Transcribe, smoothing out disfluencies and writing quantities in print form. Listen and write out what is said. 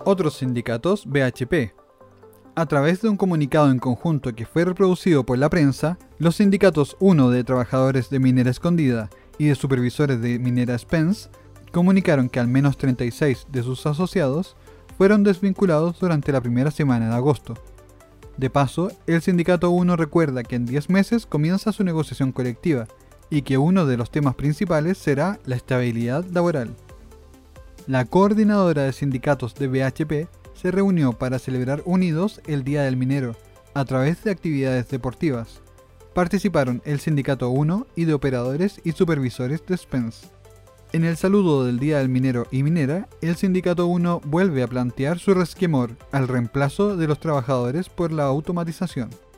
Otros sindicatos BHP. A través de un comunicado en conjunto que fue reproducido por la prensa, los sindicatos 1 de trabajadores de Minera Escondida y de supervisores de Minera Spence comunicaron que al menos 36 de sus asociados fueron desvinculados durante la primera semana de agosto. De paso, el sindicato 1 recuerda que en 10 meses comienza su negociación colectiva y que uno de los temas principales será la estabilidad laboral. La coordinadora de sindicatos de BHP se reunió para celebrar unidos el Día del Minero, a través de actividades deportivas. Participaron el Sindicato 1 y de operadores y supervisores de Spence. En el saludo del Día del Minero y Minera, el Sindicato 1 vuelve a plantear su resquemor al reemplazo de los trabajadores por la automatización.